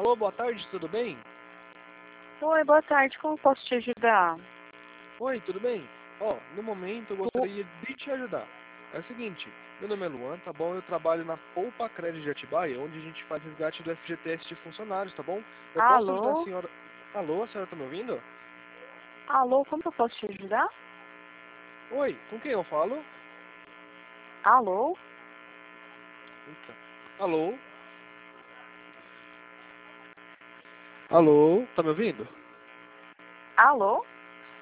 Alô, boa tarde, tudo bem? Oi, boa tarde. Como posso te ajudar? Oi, tudo bem? No momento eu gostaria de te ajudar. É o seguinte, meu nome é Luan, tá bom? Eu trabalho na Poupa Crédito de Atibaia, onde a gente faz resgate do FGTS de funcionários, tá bom? Eu posso ajudar a Alô? senhora... Alô, a senhora tá me ouvindo? Alô, como que eu posso te ajudar? Oi, com quem eu falo? Alô? Eita. Alô? Alô, tá me ouvindo? Alô?